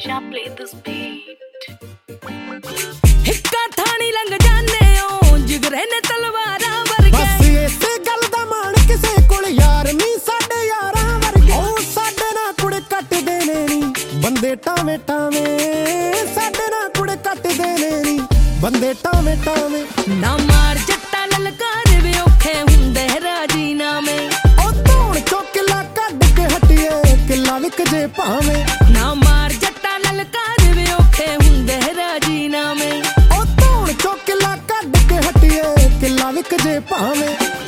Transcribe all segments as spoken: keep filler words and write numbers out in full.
Shall play this beat. हिक्का थानी लंघ जाने ओ जिगरे ने तलवारां वर्गे बस इसे गल दा मान किसे कोल यार नहीं साडे यारां वर्गे ओ साडे ना कुड़े कट देने नी बंदे टावे टावे साडे ना कुड़े कट देने नी बंदे टावे टावे ना मार जट्टा ललकार वे औखे हुंदे राजीनामे ओ धौण चो किला कढ के हटिए किला विक जे भावे ना मार जट्टा ललकार वे औखे हुंदे राजीनामे ओ धौण चो किला कढ के हटिए किला विक जे भावे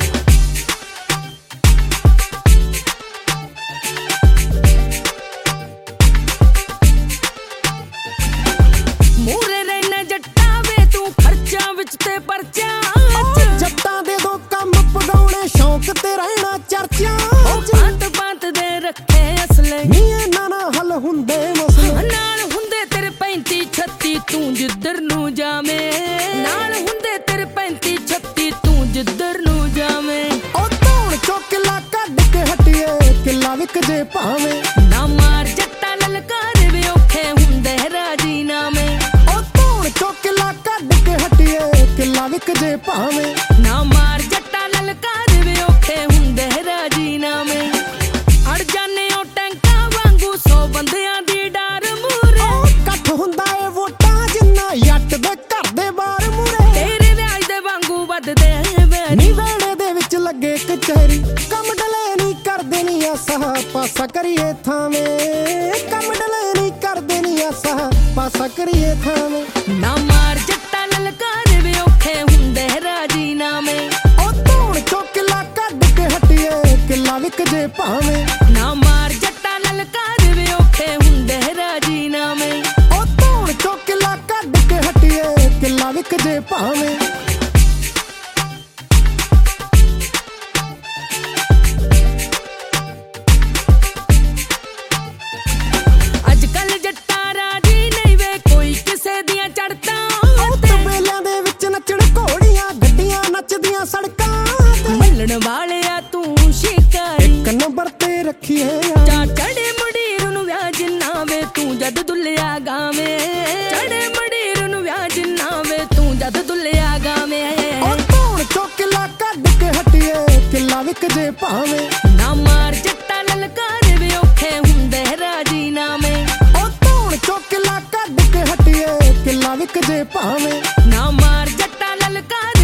मूरे रहना जट्टा वे तू खर्चा विच ते परचा जट्टां दे दो कम पगाउणे शौक ते रहना चर्चा पांत पांत दे रखे असले नी इन्हां ना हल हुंदे मसले नाल हुंदे तेरे पैंती छत्ती तू जिधर नू जावे नाल हुंदे तेरे पैंती छत्ती तू जिधर नू जावे ओ धौण चो किला कढ के हटिए किला विक जे भावे ना मार जट्टा ललकार वे औखे हुंदे राजीनामे ओ धौण चो किला कढ के हटिए किला विक जे भावे ना मार जट्टा ललकार वे औखे हुंदे राजीनामे अड़ जाने ओ टैंका वांगू सौ बंदियां दी डार मूरे कठ हुंदा ए वोटां जिन्ना यट दे घर दे बार मूरे तेरे व्याज दे वांगू वधदे नी वेड़े दे विच लगे कचहरी कम डले नी करदे नी आसा पासा करिए थावे कम डले नी करदे नी आसा पासा करिए थावे ना मार जट्टा ललकार वे औखे हुंदे राजीनामे ओ धौण चो किला कढ के हटिए किला विक जे भावे ना मार जट्टा ललकार वे औखे हुंदे राजीनामे ओ धौण चो किला कढ के हटिए किला विक जे भावे अजकल जट्टा राजी नहीं वे कोई किसे दियां चढ़ता तबेलियां दे विच नचण घोड़ियां गड्डियां नचदियां सड़कां ते मल्लण वालिया तू शिकारी एक नंबर ते रखिए यार चा चढ़े मुड़ीर नु व्याज ना वे तू जद दुल्लिया गावे चढ़े मुड़ीर नु व्याज ना वे तू जद दुल्लिया गावे ओ धौण चो किला कढ के हटिए किला विक जे भावे ना मार जट्टा ललकार वे औखे हुंदे राजीनामे ओ धौण चो किला कढ के हटिए किला विक जे भावे ना मार जट्टा ललकार